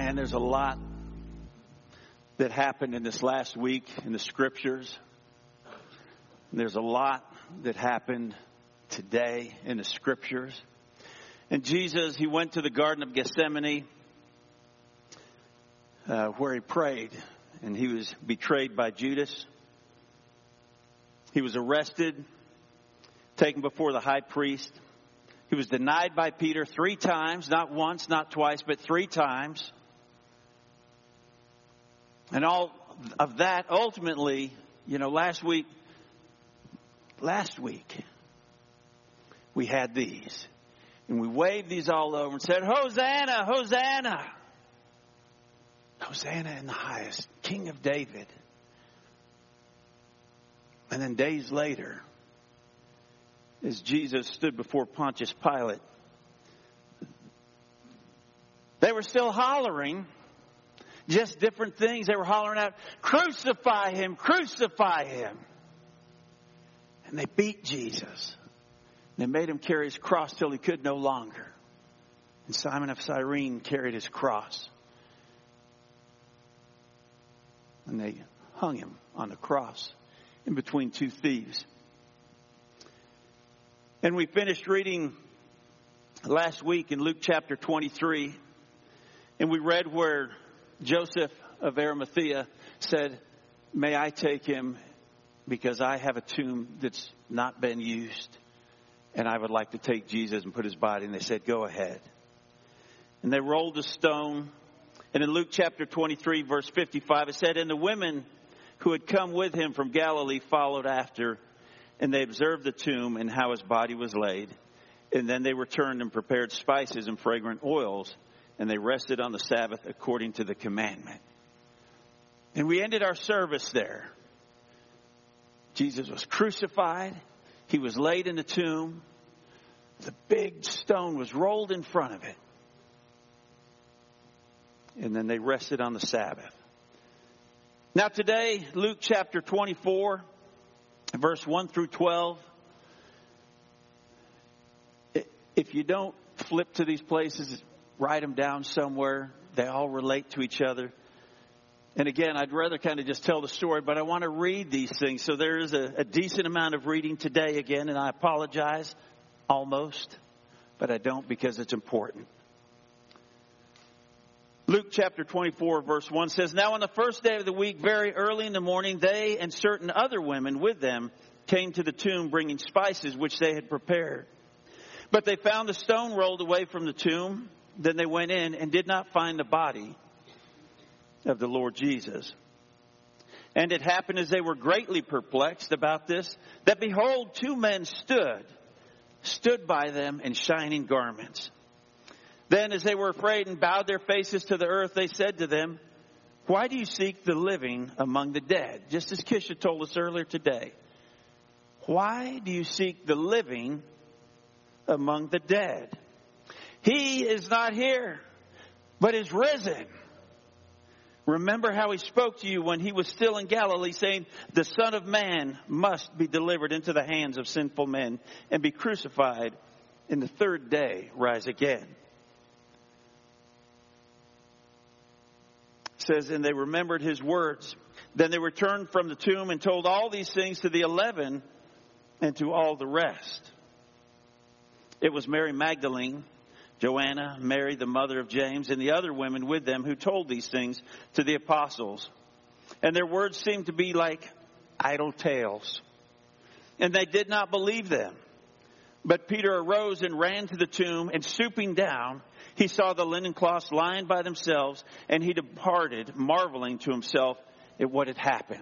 Man, there's a lot that happened in this last week in the scriptures. And there's a lot that happened today in the scriptures. And Jesus, he went to the Garden of Gethsemane where he prayed. And he was betrayed by Judas. He was arrested, taken before the high priest. He was denied by Peter 3 times, not once, not twice, but 3 times. And all of that ultimately, last week, we had these. And we waved these all over and said, Hosanna, Hosanna. Hosanna in the highest, King of David. And then days later, as Jesus stood before Pontius Pilate, they were still hollering, just different things. They were hollering out, crucify him, crucify him. And they beat Jesus. They made him carry his cross till he could no longer. And Simon of Cyrene carried his cross. And they hung him on the cross in between 2 thieves. And we finished reading last week in Luke chapter 23. And we read where Joseph of Arimathea said, may I take him because I have a tomb that's not been used. And I would like to take Jesus and put his body. And they said, go ahead. And they rolled a stone. And in Luke chapter 23, verse 55, it said, and the women who had come with him from Galilee followed after. And they observed the tomb and how his body was laid. And then they returned and prepared spices and fragrant oils. And they rested on the Sabbath according to the commandment. And we ended our service there. Jesus was crucified. He was laid in the tomb. The big stone was rolled in front of it. And then they rested on the Sabbath. Now today, Luke chapter 24, verse 1 through 12. If you don't flip to these places, write them down somewhere. They all relate to each other. And again, I'd rather kind of just tell the story, but I want to read these things. So there is a decent amount of reading today again, and I apologize almost, but I don't because it's important. Luke chapter 24, verse 1 says, now on the first day of the week, very early in the morning, they and certain other women with them came to the tomb bringing spices which they had prepared. But they found the stone rolled away from the tomb. Then they went in and did not find the body of the Lord Jesus. And it happened as they were greatly perplexed about this, that behold, 2 men stood by them in shining garments. Then as they were afraid and bowed their faces to the earth, they said to them, why do you seek the living among the dead? Just as Kisha told us earlier today. Why do you seek the living among the dead? He is not here, but is risen. Remember how he spoke to you when he was still in Galilee, saying, the Son of Man must be delivered into the hands of sinful men and be crucified, and the 3rd day rise again. It says, and they remembered his words. Then they returned from the tomb and told all these things to the 11 and to all the rest. It was Mary Magdalene, Joanna, Mary, the mother of James, and the other women with them who told these things to the apostles. And their words seemed to be like idle tales. And they did not believe them. But Peter arose and ran to the tomb, and stooping down, he saw the linen cloths lying by themselves, and he departed, marveling to himself at what had happened.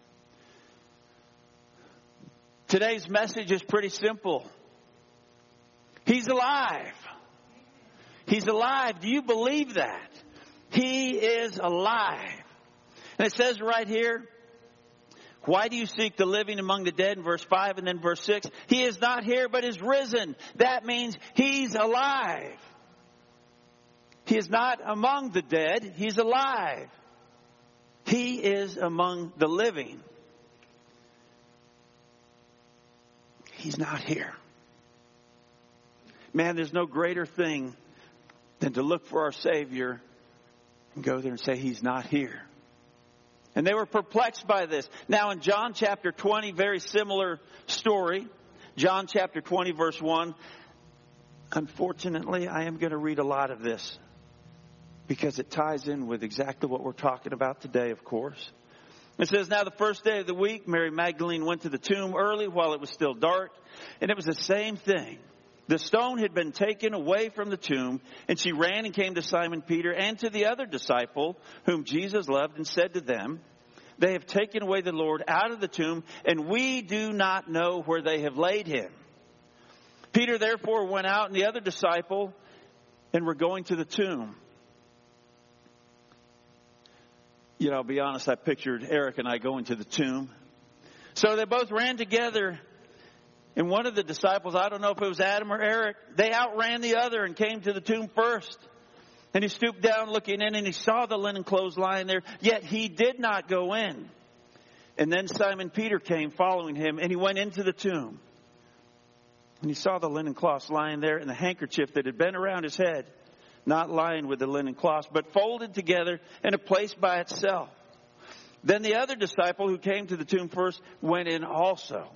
Today's message is pretty simple. He's alive. He's alive. Do you believe that? He is alive. And it says right here, why do you seek the living among the dead in verse 5 and then verse 6? He is not here but is risen. That means he's alive. He is not among the dead. He's alive. He is among the living. He's not here. Man, there's no greater thing than to look for our Savior and go there and say, He's not here. And they were perplexed by this. Now in John chapter 20, very similar story. John chapter 20, verse 1. Unfortunately, I am going to read a lot of this because it ties in with exactly what we're talking about today, of course. It says, now the first day of the week, Mary Magdalene went to the tomb early while it was still dark. And it was the same thing. The stone had been taken away from the tomb, and she ran and came to Simon Peter and to the other disciple whom Jesus loved and said to them, they have taken away the Lord out of the tomb, and we do not know where they have laid him. Peter therefore went out and the other disciple and were going to the tomb. You know, I'll be honest, I pictured Eric and I going to the tomb. So they both ran together. And one of the disciples, I don't know if it was Adam or Eric, they outran the other and came to the tomb first. And he stooped down looking in and he saw the linen clothes lying there, yet he did not go in. And then Simon Peter came following him and he went into the tomb. And he saw the linen cloths lying there and the handkerchief that had been around his head, not lying with the linen cloths, but folded together in a place by itself. Then the other disciple who came to the tomb first went in also.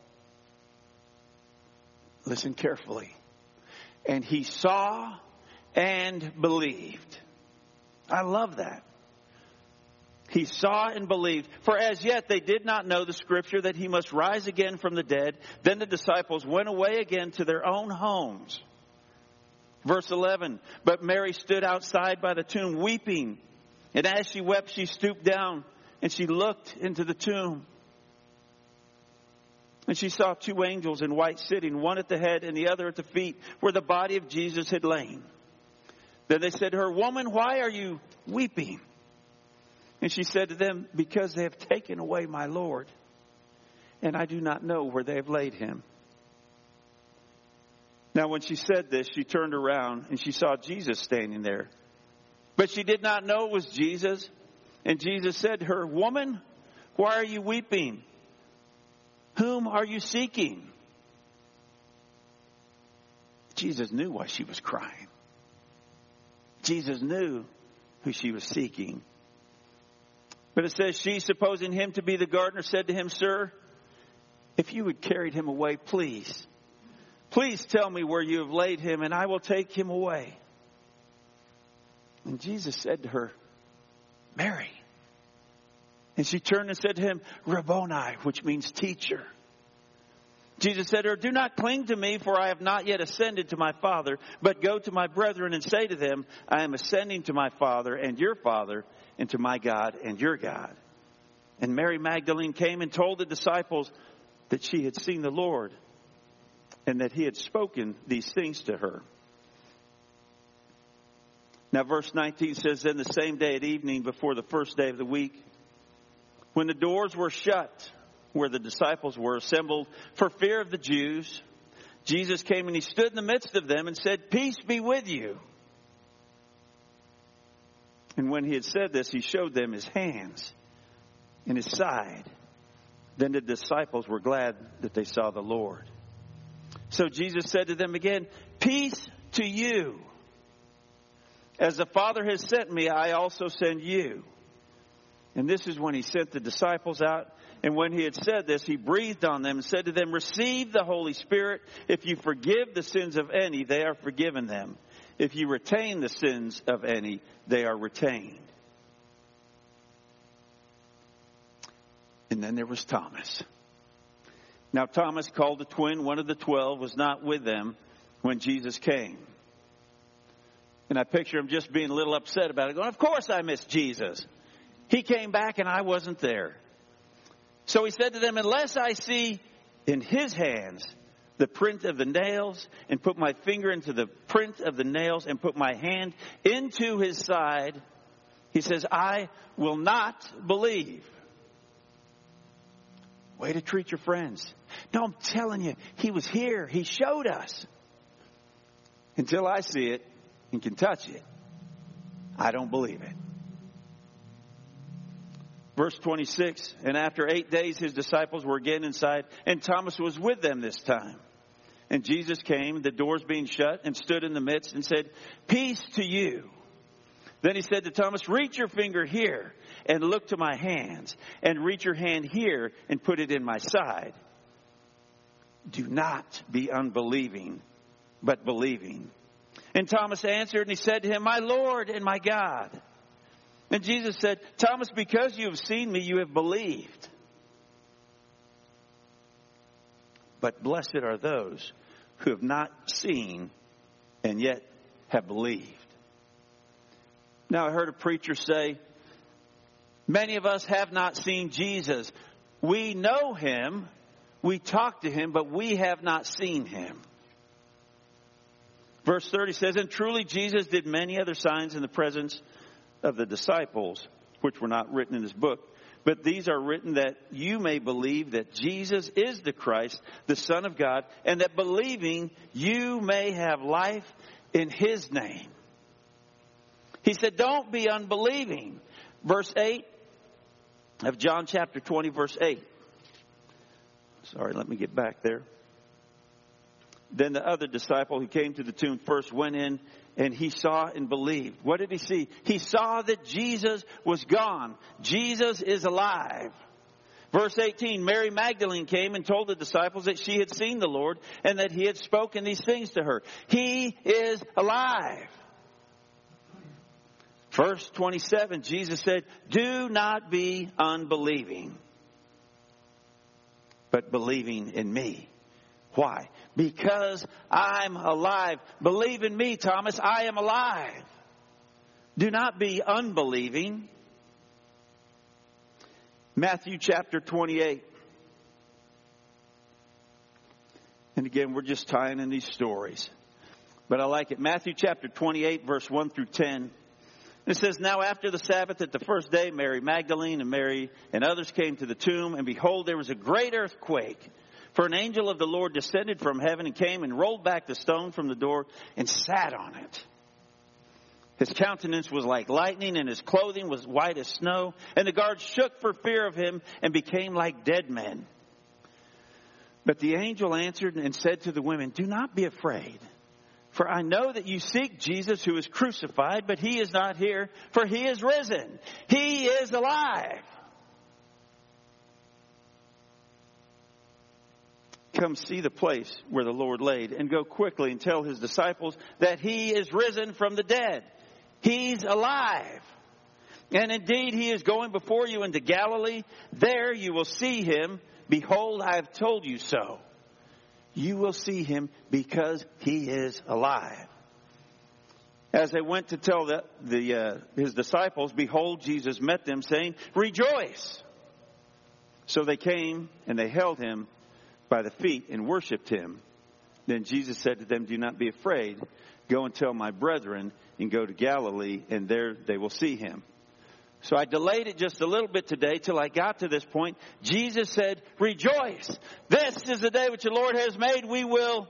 Listen carefully. And he saw and believed. I love that. He saw and believed. For as yet they did not know the scripture that he must rise again from the dead. Then the disciples went away again to their own homes. Verse 11. But Mary stood outside by the tomb weeping. And as she wept, she stooped down and she looked into the tomb. And she saw two angels in white sitting, one at the head and the other at the feet, where the body of Jesus had lain. Then they said to her, Woman, why are you weeping? And she said to them, Because they have taken away my Lord, and I do not know where they have laid him. Now when she said this, she turned around and she saw Jesus standing there. But she did not know it was Jesus. And Jesus said to her, Woman, why are you weeping? Whom are you seeking? Jesus knew why she was crying. Jesus knew who she was seeking. But it says, she, supposing him to be the gardener, said to him, Sir, if you had carried him away, please tell me where you have laid him, and I will take him away. And Jesus said to her, Mary. And she turned and said to him, Rabboni, which means teacher. Jesus said to her, Do not cling to me, for I have not yet ascended to my Father, but go to my brethren and say to them, I am ascending to my Father and your Father, and to my God and your God. And Mary Magdalene came and told the disciples that she had seen the Lord, and that he had spoken these things to her. Now verse 19 says, Then the same day at evening before the first day of the week, when the doors were shut, where the disciples were assembled for fear of the Jews, Jesus came and he stood in the midst of them and said, Peace be with you. And when he had said this, he showed them his hands and his side. Then the disciples were glad that they saw the Lord. So Jesus said to them again, Peace to you. As the Father has sent me, I also send you. And this is when he sent the disciples out. And when he had said this, he breathed on them and said to them, Receive the Holy Spirit. If you forgive the sins of any, they are forgiven them. If you retain the sins of any, they are retained. And then there was Thomas. Now Thomas, called the twin, one of the 12, was not with them when Jesus came. And I picture him just being a little upset about it, going, Of course I missed Jesus. He came back and I wasn't there. So he said to them, Unless I see in his hands the print of the nails, and put my finger into the print of the nails, and put my hand into his side, he says, I will not believe. Way to treat your friends. No, I'm telling you, he was here. He showed us. Until I see it and can touch it, I don't believe it. Verse 26, and after 8 days his disciples were again inside, and Thomas was with them this time. And Jesus came, the doors being shut, and stood in the midst and said, Peace to you. Then he said to Thomas, reach your finger here and look to my hands, and reach your hand here and put it in my side. Do not be unbelieving, but believing. And Thomas answered, and he said to him, my Lord and my God. And Jesus said, Thomas, because you have seen me, you have believed. But blessed are those who have not seen and yet have believed. Now, I heard a preacher say, many of us have not seen Jesus. We know him, we talk to him, but we have not seen him. Verse 30 says, and truly Jesus did many other signs in the presence of the disciples, which were not written in this book. But these are written that you may believe that Jesus is the Christ, the Son of God, and that believing you may have life in his name. He said, don't be unbelieving. Verse 8 of John chapter 20, verse 8. Sorry, let me get back there. Then the other disciple who came to the tomb first went in, and he saw and believed. What did he see? He saw that Jesus was gone. Jesus is alive. Verse 18, Mary Magdalene came and told the disciples that she had seen the Lord and that he had spoken these things to her. He is alive. Verse 27, Jesus said, do not be unbelieving, but believing in me. Why? Because I'm alive. Believe in me, Thomas. I am alive. Do not be unbelieving. Matthew chapter 28. And again, we're just tying in these stories. But I like it. Matthew chapter 28, verse 1 through 10. It says, now after the Sabbath at the first day, Mary Magdalene and Mary and others came to the tomb. And behold, there was a great earthquake. For an angel of the Lord descended from heaven and came and rolled back the stone from the door and sat on it. His countenance was like lightning and his clothing was white as snow. And the guards shook for fear of him and became like dead men. But the angel answered and said to the women, do not be afraid. For I know that you seek Jesus who is crucified, but he is not here, for he is risen. He is alive. Come see the place where the Lord laid, and go quickly and tell his disciples that he is risen from the dead. He's alive. And indeed, he is going before you into Galilee. There you will see him. Behold, I have told you so. You will see him because he is alive. As they went to tell his disciples, behold, Jesus met them, saying, rejoice. So they came and they held him by the feet and worshipped him. Then Jesus said to them, do not be afraid. Go and tell my brethren and go to Galilee, and there they will see him. So I delayed it just a little bit today till I got to this point. Jesus said, rejoice. This is the day which the Lord has made. We will.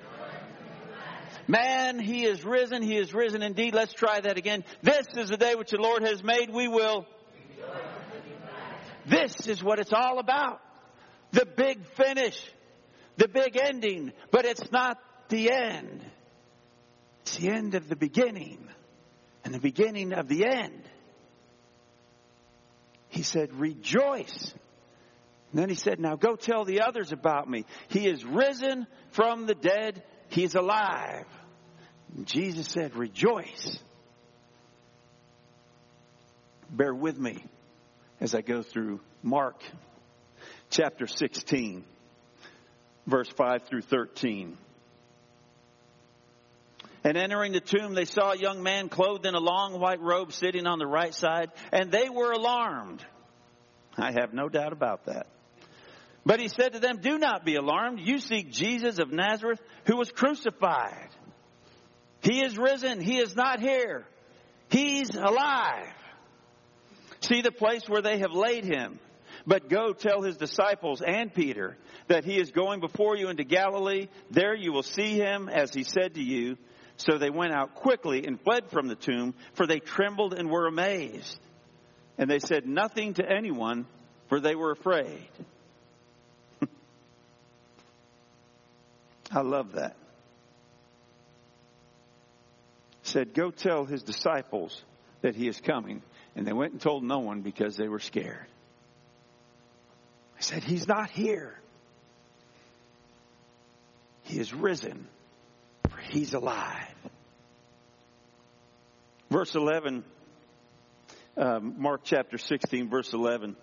Man, he is risen. He is risen indeed. Let's try that again. This is the day which the Lord has made. We will. This is what it's all about. The big finish. The big ending. But it's not the end. It's the end of the beginning. And the beginning of the end. He said, rejoice. And then he said, now go tell the others about me. He is risen from the dead. He's alive. And Jesus said, rejoice. Bear with me as I go through Mark chapter 16, verse 5 through 13. And entering the tomb, they saw a young man clothed in a long white robe sitting on the right side, and they were alarmed. I have no doubt about that. But he said to them, do not be alarmed. You seek Jesus of Nazareth, who was crucified. He is risen. He is not here. He's alive. See the place where they have laid him. But go tell his disciples and Peter that he is going before you into Galilee. There you will see him as he said to you. So they went out quickly and fled from the tomb, for they trembled and were amazed. And they said nothing to anyone, for they were afraid. I love that. Said, go tell his disciples that he is coming. And they went and told no one because they were scared. I said, he's not here. He is risen, for he's alive. Verse 11, Mark chapter 16, verse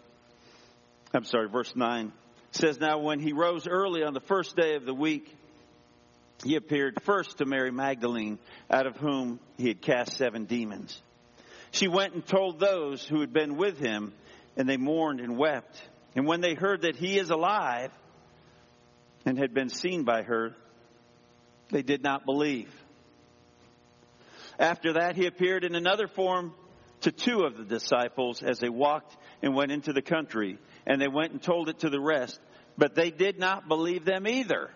9 says, now when he rose early on the first day of the week, he appeared first to Mary Magdalene, out of whom he had cast 7 demons. She went and told those who had been with him, and they mourned and wept. And when they heard that he is alive and had been seen by her, they did not believe. After that, he appeared in another form to 2 of the disciples as they walked and went into the country. And they went and told it to the rest, but they did not believe them either.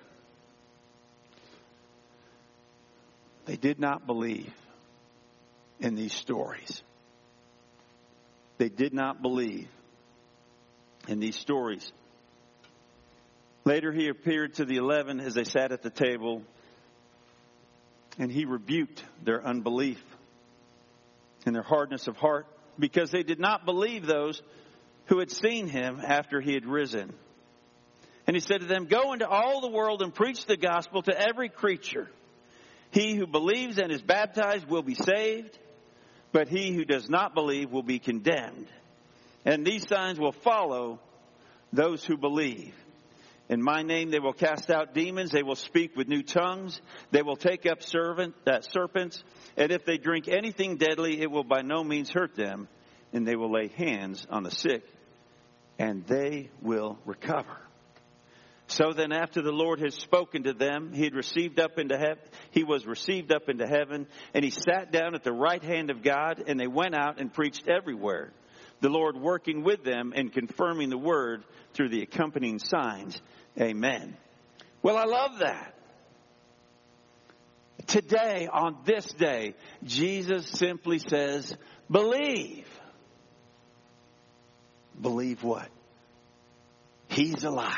They did not believe in these stories. They did not believe in these stories. Later he appeared to the 11 as they sat at the table, and he rebuked their unbelief and their hardness of heart, because they did not believe those who had seen him after he had risen. And he said to them, go into all the world and preach the gospel to every creature. He who believes and is baptized will be saved, but he who does not believe will be condemned. And these signs will follow those who believe. In my name they will cast out demons. They will speak with new tongues. They will take up serpents. And if they drink anything deadly, it will by no means hurt them. And they will lay hands on the sick, and they will recover. So then, after the Lord had spoken to them, he was received up into heaven, and he sat down at the right hand of God, and they went out and preached everywhere, the Lord working with them and confirming the word through the accompanying signs. Amen. Well, I love that. Today, on this day, Jesus simply says, believe. Believe what? He's alive.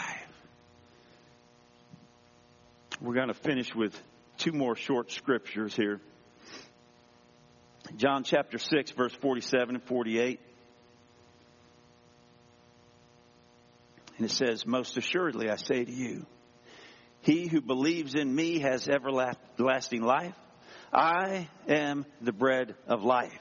We're going to finish with 2 more short scriptures here. John chapter 6, verse 47 and 48. And it says, most assuredly I say to you, he who believes in me has everlasting life. I am the bread of life.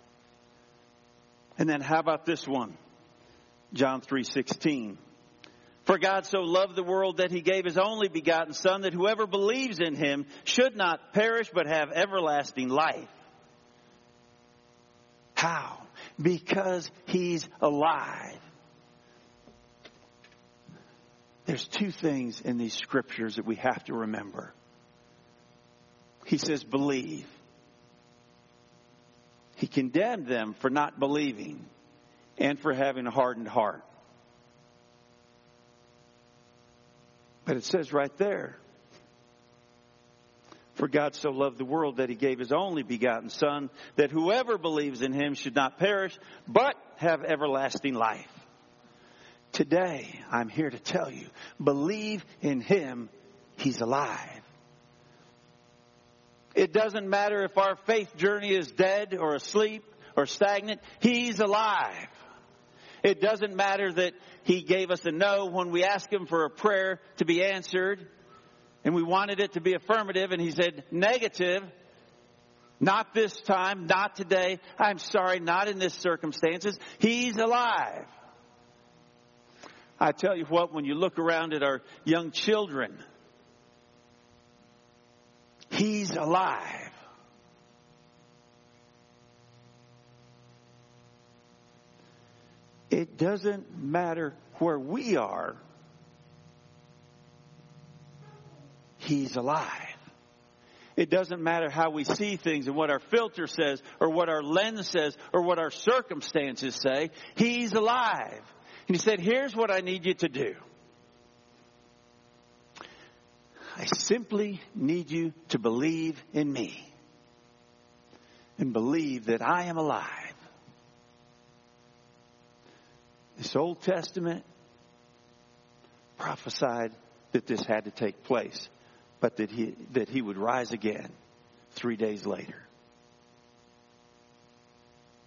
And then how about this one? John 3:16. For God so loved the world that he gave his only begotten Son, that whoever believes in him should not perish but have everlasting life. How? Because he's alive. There's 2 things in these scriptures that we have to remember. He says, believe. He condemned them for not believing and for having a hardened heart. But it says right there, for God so loved the world that he gave his only begotten Son, that whoever believes in him should not perish, but have everlasting life. Today, I'm here to tell you, believe in him. He's alive. It doesn't matter if our faith journey is dead or asleep or stagnant. He's alive. It doesn't matter that he gave us a no when we asked him for a prayer to be answered, and we wanted it to be affirmative, and he said negative. Not this time, not today. I'm sorry, not in this circumstances. He's alive. I tell you what, when you look around at our young children, he's alive. It doesn't matter where we are. He's alive. It doesn't matter how we see things and what our filter says or what our lens says or what our circumstances say. He's alive. And he said, here's what I need you to do. I simply need you to believe in me and believe that I am alive. This Old Testament prophesied that this had to take place, but that he would rise again 3 days later.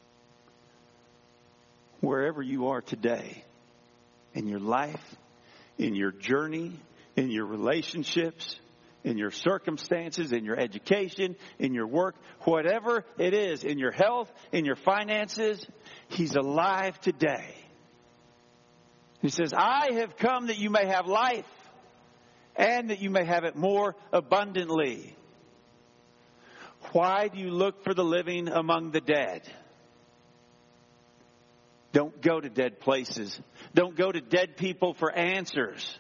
wherever you are today, in your life, in your journey, in your relationships, in your circumstances, in your education, in your work, whatever it is, in your health, in your finances, He's alive today. He says, I have come that you may have life and that you may have it more abundantly. Why do you look for the living among the dead? Don't go to dead places. Don't go to dead people for answers.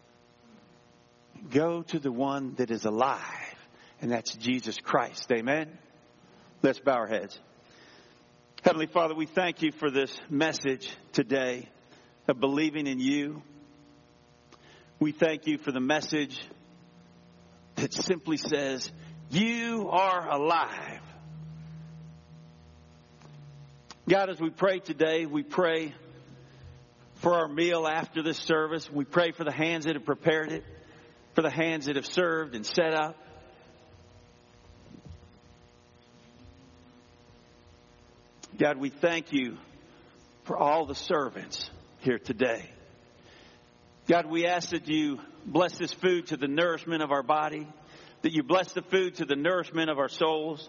Go to the one that is alive, and that's Jesus Christ. Amen? Let's bow our heads. Heavenly Father, we thank you for this message today of believing in you. We thank you for the message that simply says, you are alive. God, as we pray today, we pray for our meal after this service. We pray for the hands that have prepared it, for the hands that have served and set up. God, we thank you for all the servants here today. God, we ask that you bless this food to the nourishment of our body, that you bless the food to the nourishment of our souls.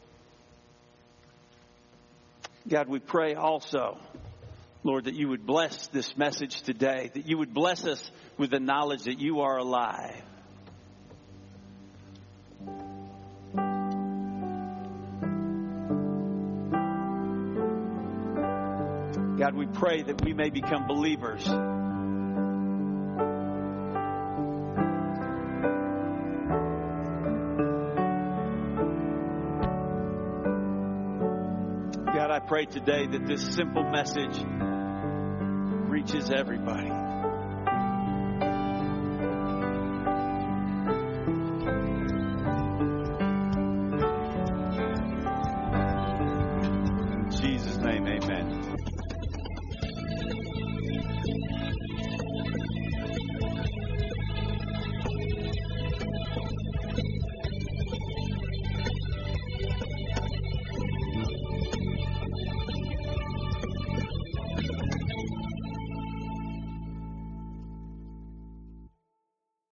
God, we pray also, Lord, that you would bless this message today, that you would bless us with the knowledge that you are alive. God, we pray that we may become believers. God, I pray today that this simple message reaches everybody.